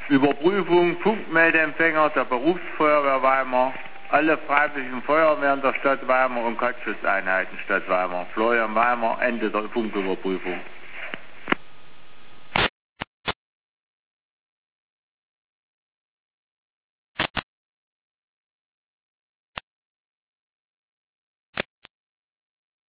Überprüfung Funkmeldeempfänger der Berufsfeuerwehr Weimar, alle freiwilligen Feuerwehren der Stadt Weimar und Katzschutzeinheiten Stadt Weimar. Florian Weimar, Ende der Funküberprüfung.